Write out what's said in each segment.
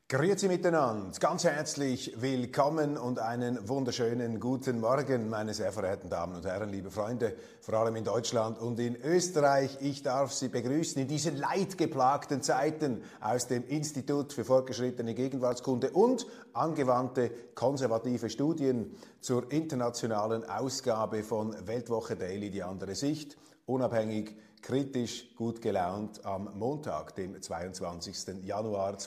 Grüezi miteinander, ganz herzlich willkommen und einen wunderschönen guten Morgen, meine sehr verehrten Damen und Herren, liebe Freunde, vor allem in Deutschland und in Österreich. Ich darf Sie begrüßen in diesen leidgeplagten Zeiten aus dem Institut für fortgeschrittene Gegenwartskunde und angewandte konservative Studien zur internationalen Ausgabe von Weltwoche Daily, die andere Sicht, unabhängig, kritisch, gut gelaunt am Montag, dem 22. Januar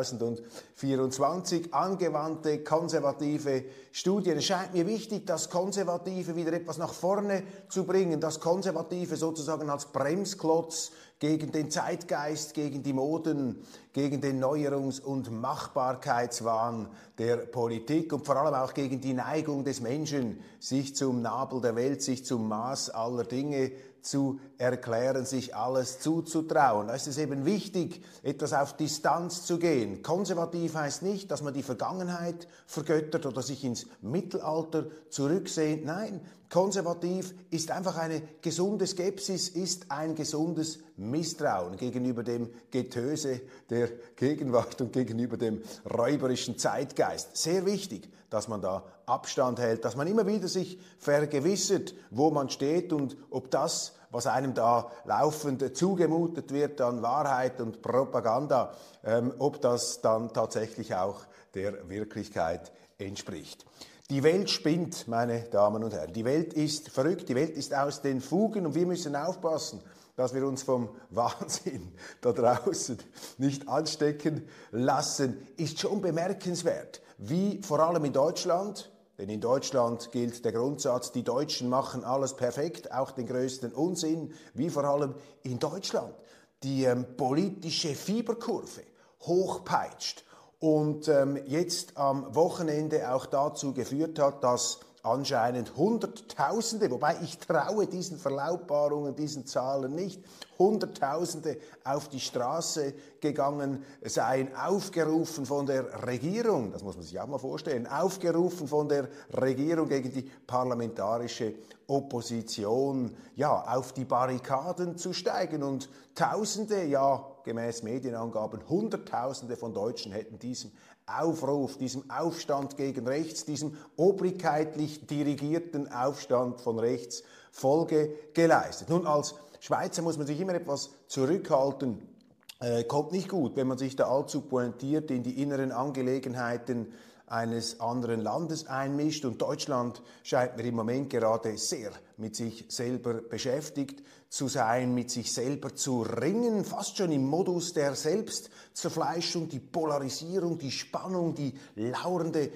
2024. Angewandte konservative Studien. Es scheint mir wichtig, das Konservative wieder etwas nach vorne zu bringen, das Konservative sozusagen als Bremsklotz gegen den Zeitgeist, gegen die Moden, gegen den Neuerungs- und Machbarkeitswahn der Politik und vor allem auch gegen die Neigung des Menschen, sich zum Nabel der Welt, sich zum Maß aller Dinge zu erklären, sich alles zuzutrauen. Da ist es eben wichtig, etwas auf Distanz zu gehen. Konservativ heißt nicht, dass man die Vergangenheit vergöttert oder sich ins Mittelalter zurücksehnt. Nein, konservativ ist einfach eine gesunde Skepsis, ist ein gesundes Misstrauen gegenüber dem Getöse der Gegenwart und gegenüber dem räuberischen Zeitgeist. Sehr wichtig, dass man da Abstand hält, dass man immer wieder sich vergewissert, wo man steht und ob das, was einem da laufend zugemutet wird an Wahrheit und Propaganda, ob das dann tatsächlich auch der Wirklichkeit entspricht. Die Welt spinnt, meine Damen und Herren. Die Welt ist verrückt, die Welt ist aus den Fugen und wir müssen aufpassen, dass wir uns vom Wahnsinn da draußen nicht anstecken lassen. Ist schon bemerkenswert, wie vor allem in Deutschland, denn in Deutschland gilt der Grundsatz, die Deutschen machen alles perfekt, auch den größten Unsinn, wie vor allem in Deutschland die politische Fieberkurve hochpeitscht und jetzt am Wochenende auch dazu geführt hat, dass anscheinend Hunderttausende, wobei ich traue diesen Verlautbarungen, diesen Zahlen nicht, Hunderttausende auf die Straße gegangen seien, aufgerufen von der Regierung, das muss man sich auch mal vorstellen, aufgerufen von der Regierung gegen die parlamentarische Opposition, ja, auf die Barrikaden zu steigen und Tausende, ja, gemäß Medienangaben, Hunderttausende von Deutschen hätten diesem Aufruf, diesem Aufstand gegen rechts, diesem obrigkeitlich dirigierten Aufstand von rechts Folge geleistet. Nun, als Schweizer muss man sich immer etwas zurückhalten, kommt nicht gut, wenn man sich da allzu pointiert in die inneren Angelegenheiten eines anderen Landes einmischt und Deutschland scheint mir im Moment gerade sehr mit sich selber beschäftigt zu sein, mit sich selber zu ringen, fast schon im Modus der Selbstzerfleischung, die Polarisierung, die Spannung, die lauernde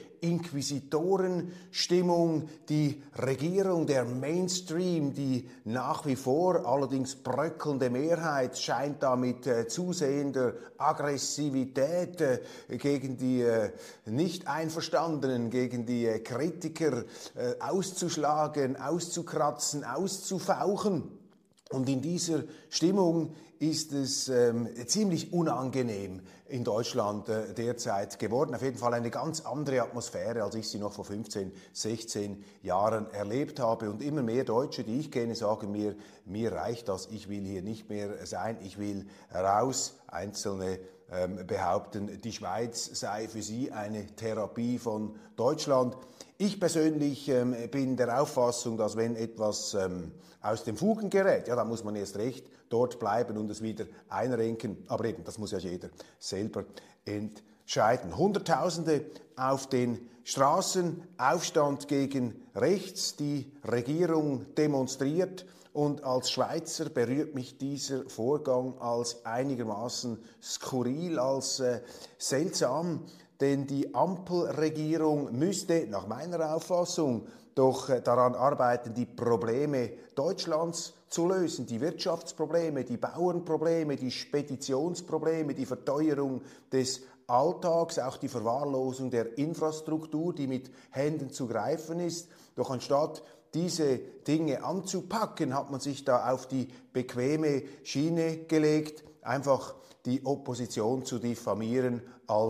Inquisitorenstimmung, die Regierung, der Mainstream, die nach wie vor allerdings bröckelnde Mehrheit scheint da mit zusehender Aggressivität gegen die Nicht-Einverstandenen, gegen die Kritiker auszuschlagen, auszukratzen, auszufauchen. Und in dieser Stimmung ist es ziemlich unangenehm in Deutschland derzeit geworden. Auf jeden Fall eine ganz andere Atmosphäre, als ich sie noch vor 15, 16 Jahren erlebt habe. Und immer mehr Deutsche, die ich kenne, sagen mir, mir reicht das, ich will hier nicht mehr sein, ich will raus. Einzelne behaupten, die Schweiz sei für sie eine Therapie von Deutschland. Ich persönlich bin der Auffassung, dass wenn etwas aus den Fugen gerät, ja, dann muss man erst recht dort bleiben und es wieder einrenken. Aber eben, das muss ja jeder selber entscheiden. Hunderttausende auf den Straßen, Aufstand gegen rechts, die Regierung demonstriert. Und als Schweizer berührt mich dieser Vorgang als einigermaßen skurril, als seltsam. Denn die Ampelregierung müsste nach meiner Auffassung doch daran arbeiten, die Probleme Deutschlands zu lösen, die Wirtschaftsprobleme, die Bauernprobleme, die Speditionsprobleme, die Verteuerung des Alltags, auch die Verwahrlosung der Infrastruktur, die mit Händen zu greifen ist. Doch anstatt diese Dinge anzupacken, hat man sich da auf die bequeme Schiene gelegt, einfach die Opposition zu diffamieren als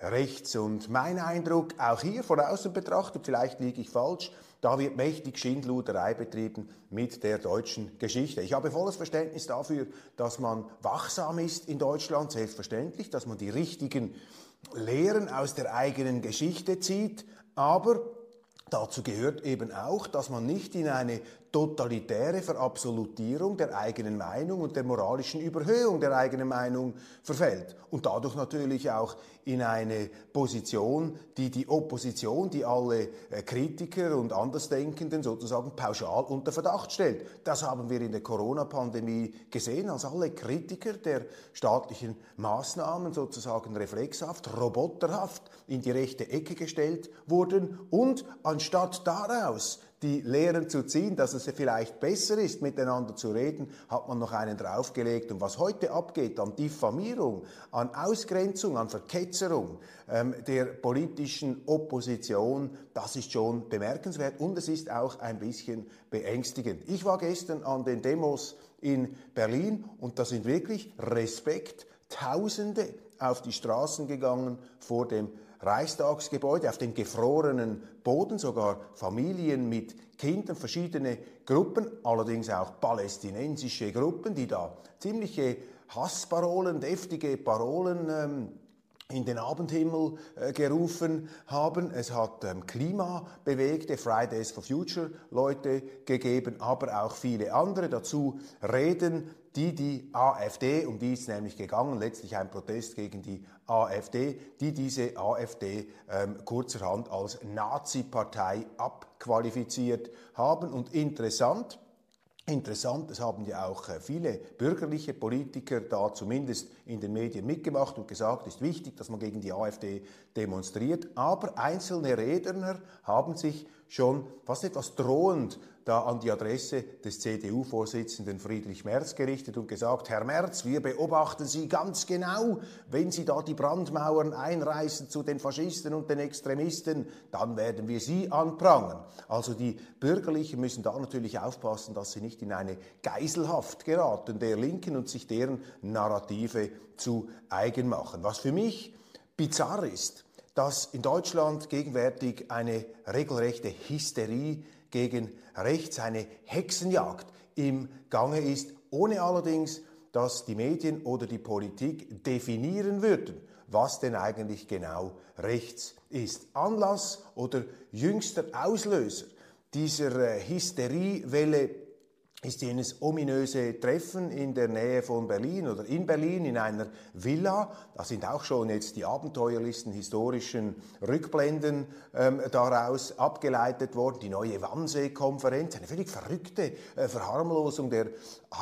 rechts. Und mein Eindruck, auch hier von außen betrachtet, vielleicht liege ich falsch, da wird mächtig Schindluderei betrieben mit der deutschen Geschichte. Ich habe volles Verständnis dafür, dass man wachsam ist in Deutschland, selbstverständlich, dass man die richtigen Lehren aus der eigenen Geschichte zieht, aber dazu gehört eben auch, dass man nicht in eine totalitäre Verabsolutierung der eigenen Meinung und der moralischen Überhöhung der eigenen Meinung verfällt und dadurch natürlich auch in eine Position, die die Opposition, die alle Kritiker und Andersdenkenden sozusagen pauschal unter Verdacht stellt. Das haben wir in der Corona-Pandemie gesehen, als alle Kritiker der staatlichen Maßnahmen sozusagen reflexhaft, roboterhaft in die rechte Ecke gestellt wurden und anstatt daraus die Lehren zu ziehen, dass es vielleicht besser ist, miteinander zu reden, hat man noch einen draufgelegt. Und was heute abgeht an Diffamierung, an Ausgrenzung, an Verketzerung der politischen Opposition, das ist schon bemerkenswert und es ist auch ein bisschen beängstigend. Ich war gestern an den Demos in Berlin und da sind wirklich Respekt, Tausende auf die Straßen gegangen vor dem Reichstagsgebäude, auf dem gefrorenen Boden, sogar Familien mit Kindern, verschiedene Gruppen, allerdings auch palästinensische Gruppen, die da ziemliche Hassparolen, deftige Parolen in den Abendhimmel gerufen haben. Es hat klimabewegte Fridays for Future Leute gegeben, aber auch viele andere. Dazu Reden, die AfD, um die ist es nämlich gegangen, letztlich ein Protest gegen die AfD, die diese AfD kurzerhand als Nazi-Partei abqualifiziert haben. Und interessant, es haben ja auch viele bürgerliche Politiker da zumindest in den Medien mitgemacht und gesagt, es ist wichtig, dass man gegen die AfD demonstriert. Aber einzelne Redner haben sich schon fast etwas drohend da an die Adresse des CDU-Vorsitzenden Friedrich Merz gerichtet und gesagt, Herr Merz, wir beobachten Sie ganz genau, wenn Sie da die Brandmauern einreißen zu den Faschisten und den Extremisten, dann werden wir Sie anprangern. Also die Bürgerlichen müssen da natürlich aufpassen, dass sie nicht in eine Geiselhaft geraten der Linken und sich deren Narrative zu eigen machen. Was für mich bizarr ist, dass in Deutschland gegenwärtig eine regelrechte Hysterie gegen rechts, eine Hexenjagd im Gange ist, ohne allerdings, dass die Medien oder die Politik definieren würden, was denn eigentlich genau rechts ist. Anlass oder jüngster Auslöser dieser Hysteriewelle ist jenes ominöse Treffen in der Nähe von Berlin oder in Berlin in einer Villa. Da sind auch schon jetzt die abenteuerlichsten historischen Rückblenden daraus abgeleitet worden. Die neue Wannsee-Konferenz, eine völlig verrückte Verharmlosung der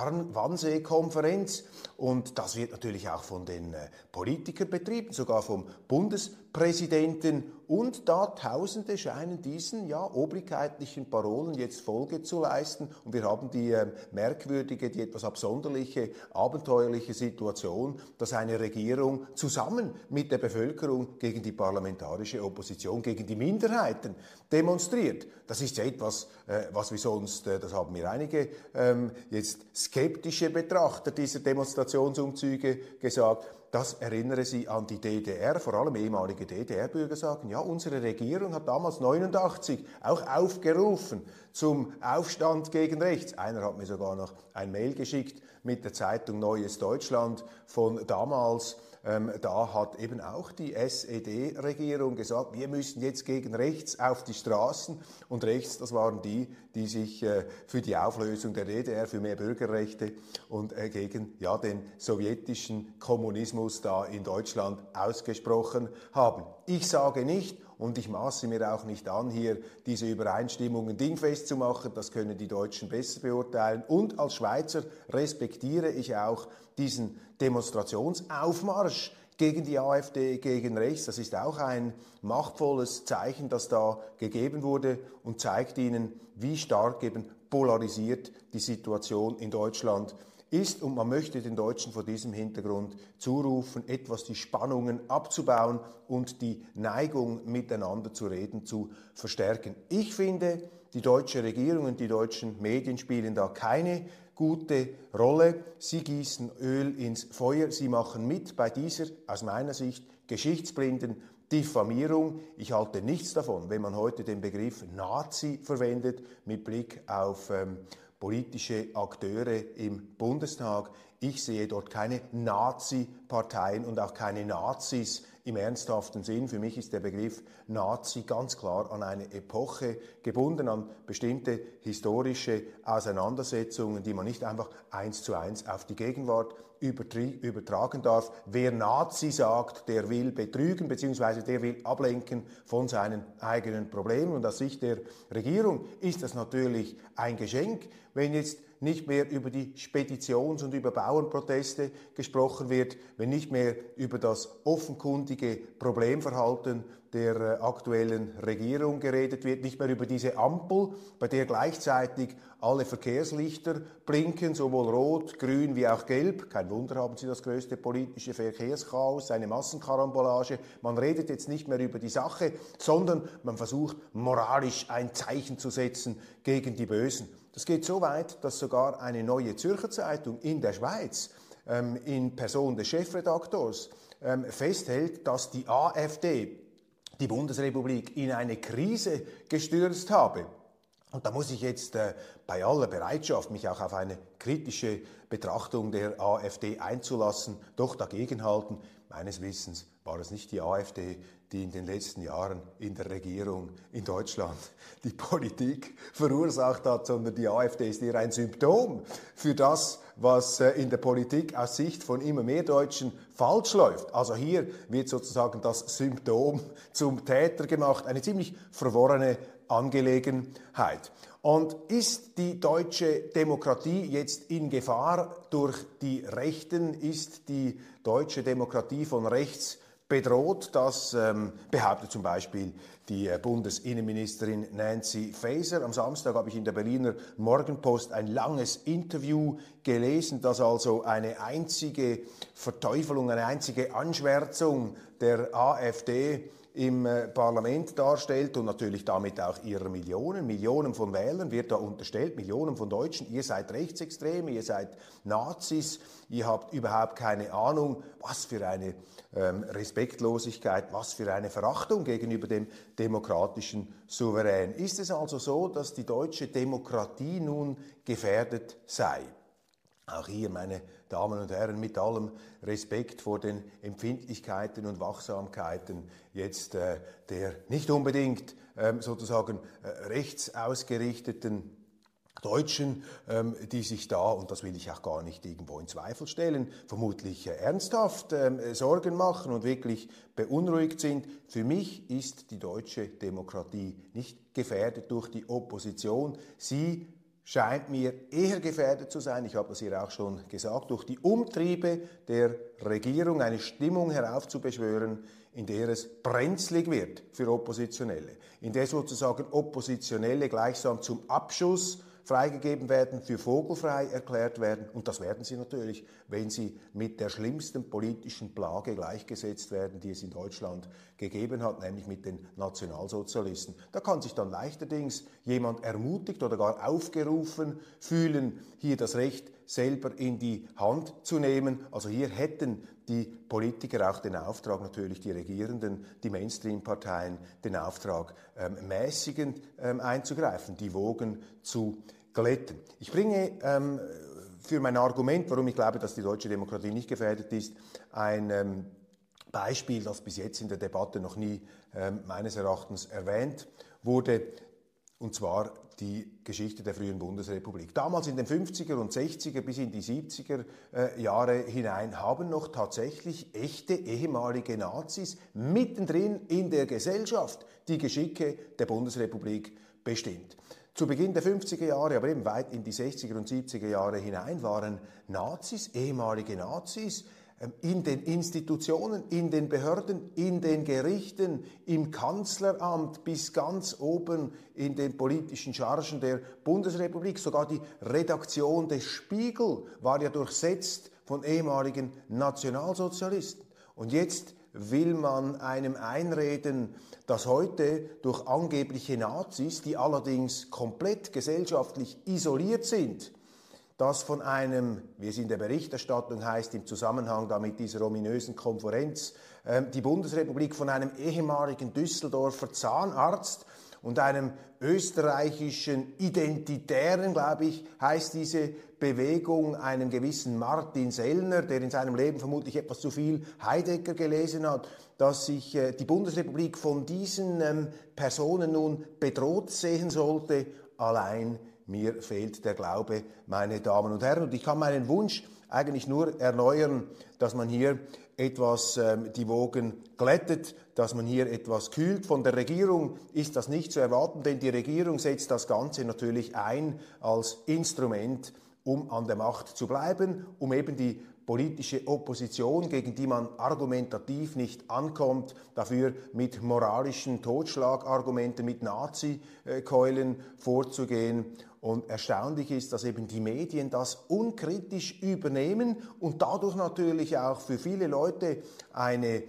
Wannsee-Konferenz. Und das wird natürlich auch von den Politikern betrieben, sogar vom Bundespräsidenten. Und da Tausende scheinen diesen obrigkeitlichen Parolen jetzt Folge zu leisten. Und wir haben die merkwürdige, die etwas absonderliche, abenteuerliche Situation, dass eine Regierung zusammen mit der Bevölkerung gegen die parlamentarische Opposition, gegen die Minderheiten demonstriert. Das ist ja etwas, was wir sonst, das haben mir einige jetzt skeptische Betrachter dieser Demonstrationsumzüge gesagt, das erinnere Sie an die DDR, vor allem ehemalige DDR-Bürger sagen, ja, unsere Regierung hat damals 89 auch aufgerufen zum Aufstand gegen rechts. Einer hat mir sogar noch ein Mail geschickt mit der Zeitung Neues Deutschland von damals. Da hat eben auch die SED-Regierung gesagt, wir müssen jetzt gegen rechts auf die Straßen. Und rechts, das waren die sich für die Auflösung der DDR, für mehr Bürgerrechte und gegen den sowjetischen Kommunismus da in Deutschland ausgesprochen haben. Ich sage nicht, und ich maße mir auch nicht an, hier diese Übereinstimmungen dingfest zu machen. Das können die Deutschen besser beurteilen. Und als Schweizer respektiere ich auch diesen Demonstrationsaufmarsch gegen die AfD, gegen rechts. Das ist auch ein machtvolles Zeichen, das da gegeben wurde und zeigt Ihnen, wie stark eben polarisiert die Situation in Deutschland ist. Und man möchte den Deutschen vor diesem Hintergrund zurufen, etwas die Spannungen abzubauen und die Neigung, miteinander zu reden, zu verstärken. Ich finde, Die deutsche Regierung und die deutschen Medien spielen da keine gute Rolle. Sie gießen Öl ins Feuer. Sie machen mit bei dieser, aus meiner Sicht, geschichtsblinden Diffamierung. Ich halte nichts davon, wenn man heute den Begriff Nazi verwendet mit Blick auf politische Akteure im Bundestag. Ich sehe dort keine Nazi-Parteien und auch keine Nazis im ernsthaften Sinn. Für mich ist der Begriff Nazi ganz klar an eine Epoche gebunden, an bestimmte historische Auseinandersetzungen, die man nicht einfach 1:1 auf die Gegenwart übertragen darf. Wer Nazi sagt, der will betrügen bzw. der will ablenken von seinen eigenen Problemen. Und aus Sicht der Regierung ist das natürlich ein Geschenk, wenn jetzt nicht mehr über die Speditions- und über Bauernproteste gesprochen wird, wenn nicht mehr über das offenkundige Problemverhalten der aktuellen Regierung geredet wird, nicht mehr über diese Ampel, bei der gleichzeitig alle Verkehrslichter blinken, sowohl rot, grün wie auch gelb. Kein Wunder, haben Sie das größte politische Verkehrschaos, eine Massenkarambolage. Man redet jetzt nicht mehr über die Sache, sondern man versucht moralisch ein Zeichen zu setzen gegen die Bösen. Das geht so weit, dass sogar eine Neue Zürcher Zeitung in der Schweiz in Person des Chefredaktors festhält, dass die AfD die Bundesrepublik in eine Krise gestürzt habe. Und da muss ich jetzt bei aller Bereitschaft, mich auch auf eine kritische Betrachtung der AfD einzulassen, doch dagegenhalten. Meines Wissens war es nicht die AfD, die in den letzten Jahren in der Regierung in Deutschland die Politik verursacht hat, sondern die AfD ist eher ein Symptom für das, was in der Politik aus Sicht von immer mehr Deutschen falsch läuft. Also hier wird sozusagen das Symptom zum Täter gemacht. Eine ziemlich verworrene Angelegenheit. Und ist die deutsche Demokratie jetzt in Gefahr durch die Rechten? Ist die deutsche Demokratie von rechts bedroht? Das behauptet zum Beispiel die Bundesinnenministerin Nancy Faeser. Am Samstag habe ich in der Berliner Morgenpost ein langes Interview gelesen, das also eine einzige Verteufelung, eine einzige Anschwärzung der AfD im Parlament darstellt und natürlich damit auch ihrer Millionen von Wählern wird da unterstellt, Millionen von Deutschen, ihr seid Rechtsextreme, ihr seid Nazis, ihr habt überhaupt keine Ahnung, was für eine Respektlosigkeit, was für eine Verachtung gegenüber dem demokratischen Souverän. Ist es also so, dass die deutsche Demokratie nun gefährdet sei? Auch hier, meine Damen und Herren, mit allem Respekt vor den Empfindlichkeiten und Wachsamkeiten jetzt der nicht unbedingt sozusagen rechtsausgerichteten Deutschen, die sich da, und das will ich auch gar nicht irgendwo in Zweifel stellen, vermutlich ernsthaft Sorgen machen und wirklich beunruhigt sind. Für mich ist die deutsche Demokratie nicht gefährdet durch die Opposition. Sie scheint mir eher gefährdet zu sein, ich habe das hier auch schon gesagt, durch die Umtriebe der Regierung eine Stimmung heraufzubeschwören, in der es brenzlig wird für Oppositionelle, in der sozusagen Oppositionelle gleichsam zum Abschuss freigegeben werden, für vogelfrei erklärt werden. Und das werden sie natürlich, wenn sie mit der schlimmsten politischen Plage gleichgesetzt werden, die es in Deutschland gegeben hat, nämlich mit den Nationalsozialisten. Da kann sich dann leichterdings jemand ermutigt oder gar aufgerufen fühlen, hier das Recht selber in die Hand zu nehmen. Also hier hätten die Politiker auch den Auftrag, natürlich die Regierenden, die Mainstream-Parteien, den Auftrag, mäßigend einzugreifen, die Wogen zu glätten. Ich bringe für mein Argument, warum ich glaube, dass die deutsche Demokratie nicht gefährdet ist, ein Beispiel, das bis jetzt in der Debatte noch nie meines Erachtens erwähnt wurde, und zwar die Geschichte der frühen Bundesrepublik. Damals in den 50er und 60er bis in die 70er Jahre hinein haben noch tatsächlich echte ehemalige Nazis mittendrin in der Gesellschaft die Geschicke der Bundesrepublik bestimmt. Zu Beginn der 50er Jahre, aber eben weit in die 60er und 70er Jahre hinein waren Nazis, ehemalige Nazis, in den Institutionen, in den Behörden, in den Gerichten, im Kanzleramt bis ganz oben in den politischen Chargen der Bundesrepublik. Sogar die Redaktion des Spiegel war ja durchsetzt von ehemaligen Nationalsozialisten. Und jetzt will man einem einreden, dass heute durch angebliche Nazis, die allerdings komplett gesellschaftlich isoliert sind, dass von einem, wie es in der Berichterstattung heißt, im Zusammenhang da mit dieser ominösen Konferenz, die Bundesrepublik von einem ehemaligen Düsseldorfer Zahnarzt und einem österreichischen Identitären, glaube ich, heißt diese Bewegung, einem gewissen Martin Sellner, der in seinem Leben vermutlich etwas zu viel Heidegger gelesen hat, dass sich die Bundesrepublik von diesen Personen nun bedroht sehen sollte. Allein mir fehlt der Glaube, meine Damen und Herren. Und ich kann meinen Wunsch eigentlich nur erneuern, dass man hier etwas die Wogen glättet, dass man hier etwas kühlt. Von der Regierung ist das nicht zu erwarten, denn die Regierung setzt das Ganze natürlich ein als Instrument, um an der Macht zu bleiben, um eben die politische Opposition, gegen die man argumentativ nicht ankommt, dafür mit moralischen Totschlagargumenten, mit Nazi-Keulen vorzugehen. Und erstaunlich ist, dass eben die Medien das unkritisch übernehmen und dadurch natürlich auch für viele Leute eine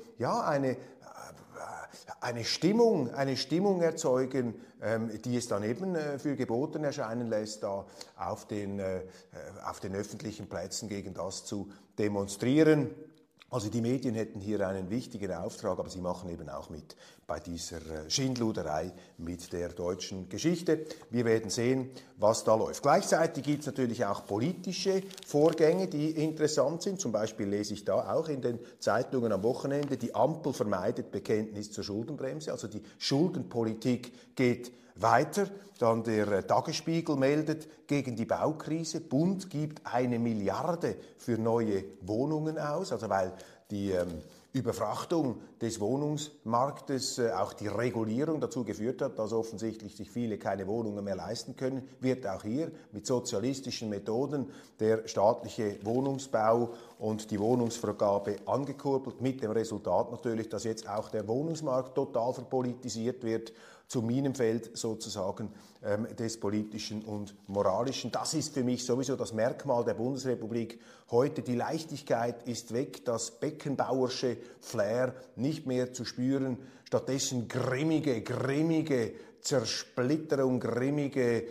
Stimmung erzeugen, die es dann eben für geboten erscheinen lässt, da auf den öffentlichen Plätzen gegen das zu demonstrieren. Also die Medien hätten hier einen wichtigen Auftrag, aber sie machen eben auch mit bei dieser Schindluderei mit der deutschen Geschichte. Wir werden sehen, was da läuft. Gleichzeitig gibt es natürlich auch politische Vorgänge, die interessant sind. Zum Beispiel lese ich da auch in den Zeitungen am Wochenende, die Ampel vermeidet Bekenntnis zur Schuldenbremse. Also die Schuldenpolitik geht weiter. Dann der Tagesspiegel meldet gegen die Baukrise. Bund gibt 1 Milliarde für neue Wohnungen aus, also weil die Überfrachtung des Wohnungsmarktes, auch die Regulierung dazu geführt hat, dass offensichtlich sich viele keine Wohnungen mehr leisten können, wird auch hier mit sozialistischen Methoden der staatliche Wohnungsbau und die Wohnungsvergabe angekurbelt, mit dem Resultat natürlich, dass jetzt auch der Wohnungsmarkt total verpolitisiert wird, zum Minenfeld sozusagen des Politischen und Moralischen. Das ist für mich sowieso das Merkmal der Bundesrepublik heute. Die Leichtigkeit ist weg, das Beckenbauersche Flair nicht mehr zu spüren, stattdessen grimmige Zersplitterung, grimmige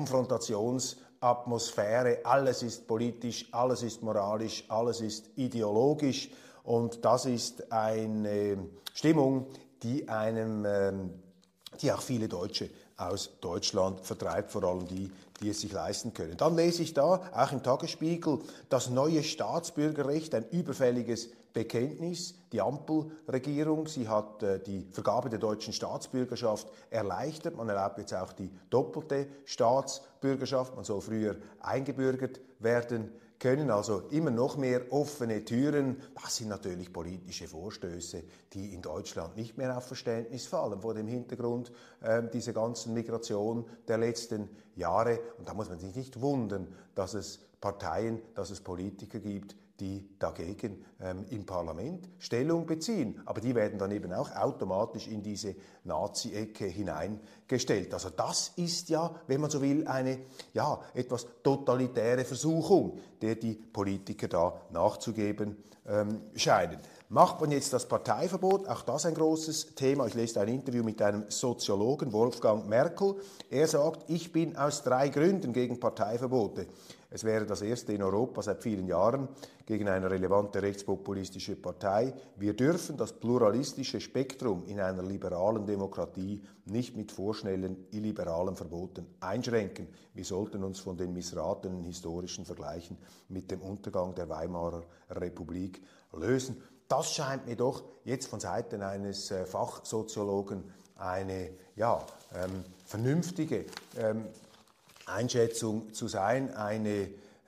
Konfrontationsatmosphäre. Alles ist politisch, alles ist moralisch, alles ist ideologisch und das ist eine Stimmung, die auch viele Deutsche aus Deutschland vertreibt, vor allem die es sich leisten können. Dann lese ich da, auch im Tagesspiegel, das neue Staatsbürgerrecht, ein überfälliges Bekenntnis. Die Ampelregierung, sie hat die Vergabe der deutschen Staatsbürgerschaft erleichtert. Man erlaubt jetzt auch die doppelte Staatsbürgerschaft. Man soll früher eingebürgert werden können, also immer noch mehr offene Türen. Das sind natürlich politische Vorstöße, die in Deutschland nicht mehr auf Verständnis fallen vor dem Hintergrund dieser ganzen Migration der letzten Jahre. Und da muss man sich nicht wundern, dass es Parteien, dass es Politiker gibt, die dagegen im Parlament Stellung beziehen. Aber die werden dann eben auch automatisch in diese Nazi-Ecke hineingestellt. Also das ist ja, wenn man so will, eine etwas totalitäre Versuchung, der die Politiker da nachzugeben scheinen. Macht man jetzt das Parteiverbot? Auch das ein großes Thema. Ich lese ein Interview mit einem Soziologen, Wolfgang Merkel. Er sagt, ich bin aus 3 Gründen gegen Parteiverbote. Es wäre das erste in Europa seit vielen Jahren gegen eine relevante rechtspopulistische Partei. Wir dürfen das pluralistische Spektrum in einer liberalen Demokratie nicht mit vorschnellen illiberalen Verboten einschränken. Wir sollten uns von den missratenen historischen Vergleichen mit dem Untergang der Weimarer Republik lösen. Das scheint mir doch jetzt von Seiten eines Fachsoziologen eine vernünftige Einschätzung zu sein, ein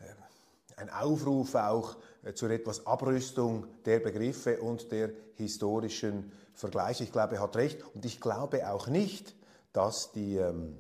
Aufruf auch zur etwas Abrüstung der Begriffe und der historischen Vergleiche. Ich glaube, er hat recht und ich glaube auch nicht, dass die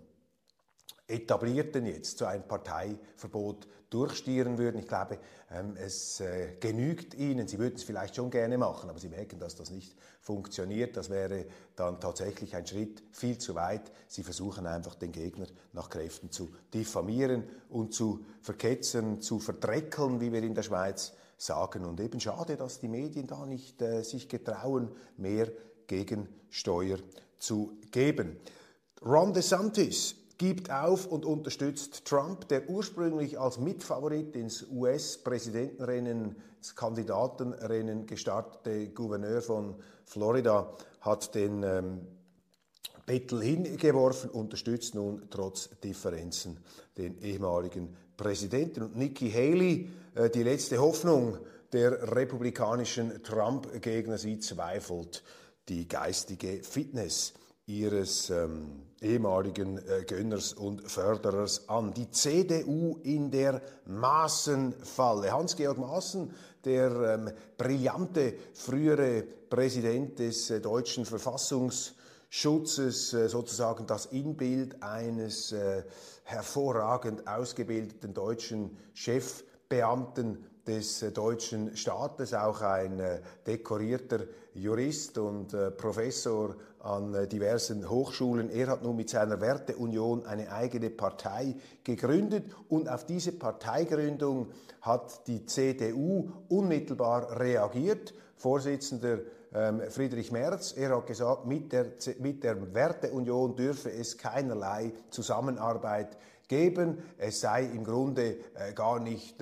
Etablierten jetzt so ein Parteiverbot durchstieren würden. Ich glaube, es genügt ihnen. Sie würden es vielleicht schon gerne machen, aber sie merken, dass das nicht funktioniert. Das wäre dann tatsächlich ein Schritt viel zu weit. Sie versuchen einfach, den Gegner nach Kräften zu diffamieren und zu verketzern, zu verdreckeln, wie wir in der Schweiz sagen. Und eben schade, dass die Medien da nicht sich getrauen, mehr Gegensteuer zu geben. Ron DeSantis gibt auf und unterstützt Trump, der ursprünglich als Mitfavorit ins US-Präsidentenrennen, ins Kandidatenrennen gestartete Gouverneur von Florida, hat den Bettel hingeworfen, unterstützt nun trotz Differenzen den ehemaligen Präsidenten. Und Nikki Haley, die letzte Hoffnung der republikanischen Trump-Gegner, sie zweifelt die geistige Fitness ihres ehemaligen Gönners und Förderers an. Die CDU in der Maaßen-Falle. Hans-Georg Maaßen, der brillante frühere Präsident des deutschen Verfassungsschutzes, sozusagen das Inbild eines hervorragend ausgebildeten deutschen Chefbeamten des deutschen Staates, auch ein dekorierter Jurist und Professor an diversen Hochschulen. Er hat nun mit seiner Werteunion eine eigene Partei gegründet und auf diese Parteigründung hat die CDU unmittelbar reagiert. Vorsitzender Friedrich Merz, er hat gesagt, mit der Werteunion dürfe es keinerlei Zusammenarbeit geben. Es sei im Grunde gar nicht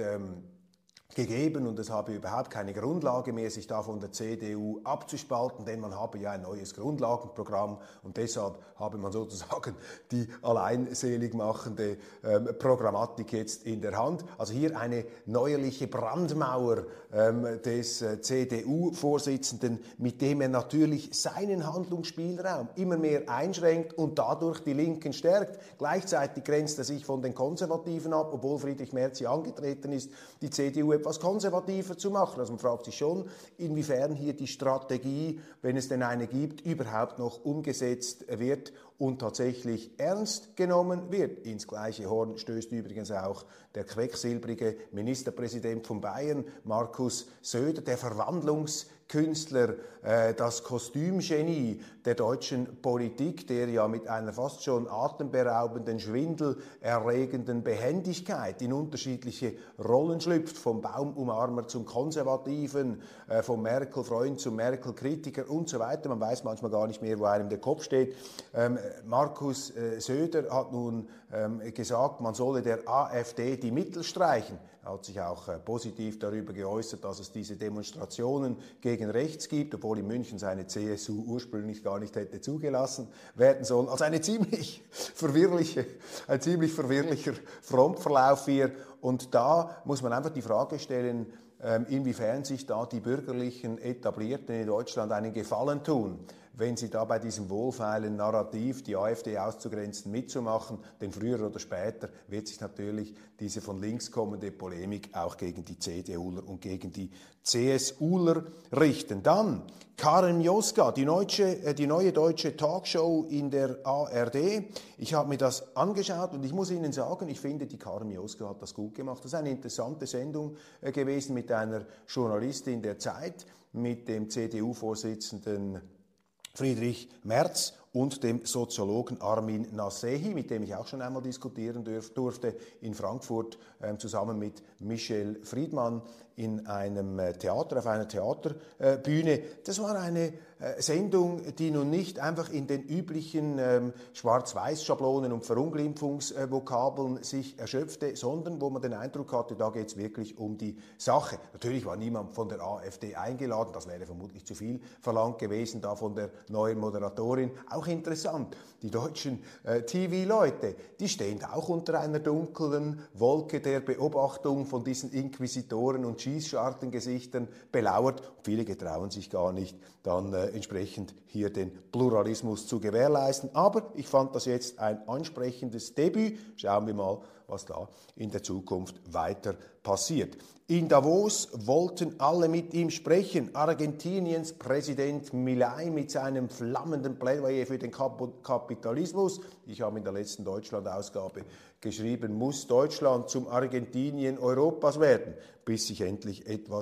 gegeben und es habe überhaupt keine Grundlage mehr, sich da von der CDU abzuspalten, denn man habe ja ein neues Grundlagenprogramm und deshalb habe man sozusagen die alleinselig machende Programmatik jetzt in der Hand. Also hier eine neuerliche Brandmauer des CDU-Vorsitzenden, mit dem er natürlich seinen Handlungsspielraum immer mehr einschränkt und dadurch die Linken stärkt. Gleichzeitig grenzt er sich von den Konservativen ab, obwohl Friedrich Merz hier angetreten ist, die CDU etwas konservativer zu machen. Also man fragt sich schon, inwiefern hier die Strategie, wenn es denn eine gibt, überhaupt noch umgesetzt wird und tatsächlich ernst genommen wird. Ins gleiche Horn stößt übrigens auch der quecksilbrige Ministerpräsident von Bayern, Markus Söder, der Verwandlungskünstler, das Kostümgenie der deutschen Politik, der ja mit einer fast schon atemberaubenden, schwindelerregenden Behendigkeit in unterschiedliche Rollen schlüpft, vom Baumumarmer zum Konservativen, vom Merkel-Freund zum Merkel-Kritiker und so weiter. Man weiß manchmal gar nicht mehr, wo einem der Kopf steht. Markus Söder hat nun gesagt, man solle der AfD die Mittel streichen. Er hat sich auch positiv darüber geäußert, dass es diese Demonstrationen gegen rechts gibt, obwohl in München seine CSU ursprünglich gar nicht hätte zugelassen werden sollen. Also ein ziemlich verwirrlicher Frontverlauf hier. Und da muss man einfach die Frage stellen, inwiefern sich da die bürgerlichen Etablierten in Deutschland einen Gefallen tun, wenn sie da bei diesem wohlfeilen Narrativ, die AfD auszugrenzen, mitzumachen. Denn früher oder später wird sich natürlich diese von links kommende Polemik auch gegen die CDUler und gegen die CSUler richten. Dann Karen Mioska, die neue deutsche Talkshow in der ARD. Ich habe mir das angeschaut und ich muss Ihnen sagen, ich finde, die Karen Mioska hat das gut gemacht. Das ist eine interessante Sendung gewesen mit einer Journalistin der Zeit, mit dem CDU-Vorsitzenden Friedrich Merz und dem Soziologen Armin Nasehi, mit dem ich auch schon einmal diskutieren durfte in Frankfurt, zusammen mit Michel Friedmann in einem Theater, auf einer Theaterbühne. Das war eine Sendung, die nun nicht einfach in den üblichen Schwarz-Weiß-Schablonen und Verunglimpfungsvokabeln sich erschöpfte, sondern wo man den Eindruck hatte, da geht es wirklich um die Sache. Natürlich war niemand von der AfD eingeladen, das wäre vermutlich zu viel verlangt gewesen, da von der neuen Moderatorin. Auch interessant, die deutschen TV-Leute, die stehen auch unter einer dunklen Wolke der Beobachtung von diesen Inquisitoren und Schießschartengesichtern belauert. Viele getrauen sich gar nicht, dann entsprechend hier den Pluralismus zu gewährleisten. Aber ich fand das jetzt ein ansprechendes Debüt. Schauen wir mal, was da in der Zukunft weiter passiert. In Davos wollten alle mit ihm sprechen. Argentiniens Präsident Milei mit seinem flammenden Plädoyer für den Kapitalismus. Ich habe in der letzten Deutschland-Ausgabe geschrieben, muss Deutschland zum Argentinien Europas werden, bis sich endlich etwas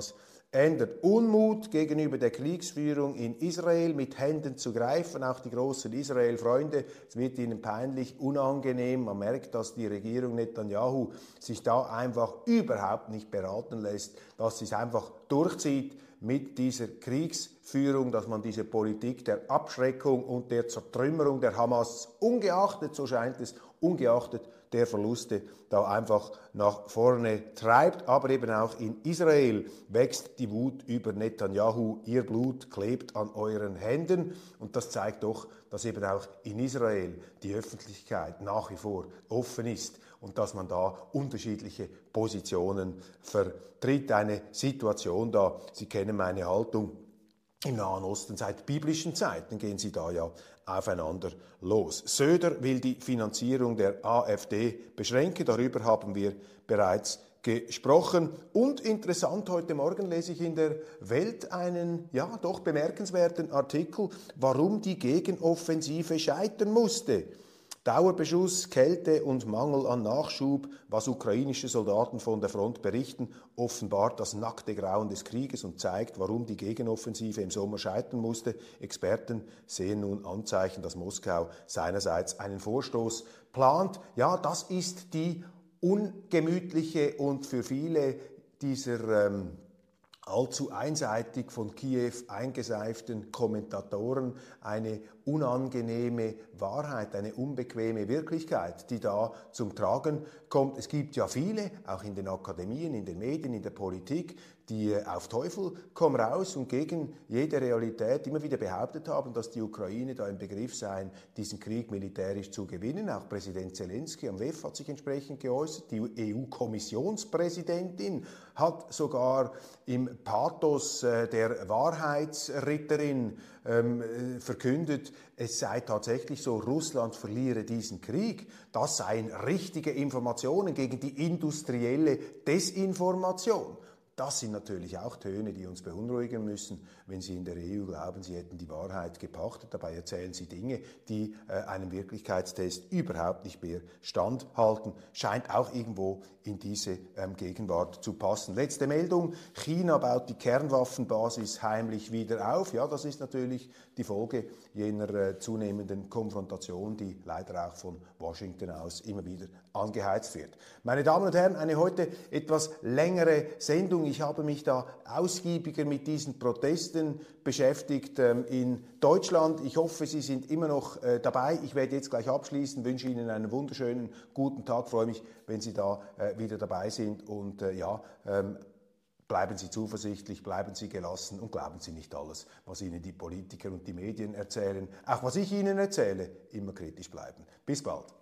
ändert. Unmut gegenüber der Kriegsführung in Israel, mit Händen zu greifen, auch die großen Israel-Freunde. Es wird ihnen peinlich, unangenehm. Man merkt, dass die Regierung Netanyahu sich da einfach überhaupt nicht beraten lässt, dass sie es einfach durchzieht mit dieser Kriegsführung, dass man diese Politik der Abschreckung und der Zertrümmerung der Hamas, ungeachtet, so scheint es, ungeachtet der Verluste, da einfach nach vorne treibt. Aber eben auch in Israel wächst die Wut über Netanyahu. Ihr Blut klebt an euren Händen. Und das zeigt doch, dass eben auch in Israel die Öffentlichkeit nach wie vor offen ist und dass man da unterschiedliche Positionen vertritt. Eine Situation da, Sie kennen meine Haltung, im Nahen Osten seit biblischen Zeiten gehen sie da ja aufeinander los. Söder will die Finanzierung der AfD beschränken, darüber haben wir bereits gesprochen. Und interessant, heute Morgen lese ich in der Welt einen, ja doch bemerkenswerten Artikel, warum die Gegenoffensive scheitern musste. Dauerbeschuss, Kälte und Mangel an Nachschub, was ukrainische Soldaten von der Front berichten, offenbart das nackte Grauen des Krieges und zeigt, warum die Gegenoffensive im Sommer scheitern musste. Experten sehen nun Anzeichen, dass Moskau seinerseits einen Vorstoß plant. Ja, das ist die ungemütliche und für viele dieser allzu einseitig von Kiew eingeseiften Kommentatoren eine unangenehme Wahrheit, eine unbequeme Wirklichkeit, die da zum Tragen kommt. Es gibt ja viele, auch in den Akademien, in den Medien, in der Politik, die auf Teufel komm raus und gegen jede Realität immer wieder behauptet haben, dass die Ukraine da im Begriff sei, diesen Krieg militärisch zu gewinnen. Auch Präsident Zelensky am WEF hat sich entsprechend geäußert. Die EU-Kommissionspräsidentin hat sogar im Pathos der Wahrheitsritterin verkündet, es sei tatsächlich so, Russland verliere diesen Krieg. Das seien richtige Informationen gegen die industrielle Desinformation. Das sind natürlich auch Töne, die uns beunruhigen müssen, wenn Sie in der EU glauben, Sie hätten die Wahrheit gepachtet. Dabei erzählen Sie Dinge, die einem Wirklichkeitstest überhaupt nicht mehr standhalten. Scheint auch irgendwo in diese Gegenwart zu passen. Letzte Meldung, China baut die Kernwaffenbasis heimlich wieder auf. Ja, das ist natürlich die Folge jener zunehmenden Konfrontation, die leider auch von Washington aus immer wieder angeheizt wird. Meine Damen und Herren, eine heute etwas längere Sendung. Ich habe mich da ausgiebiger mit diesen Protesten beschäftigt in Deutschland. Ich hoffe, Sie sind immer noch dabei. Ich werde jetzt gleich abschließen, wünsche Ihnen einen wunderschönen guten Tag, freue mich, wenn Sie da wieder dabei sind und bleiben Sie zuversichtlich, bleiben Sie gelassen und glauben Sie nicht alles, was Ihnen die Politiker und die Medien erzählen. Auch was ich Ihnen erzähle, immer kritisch bleiben. Bis bald.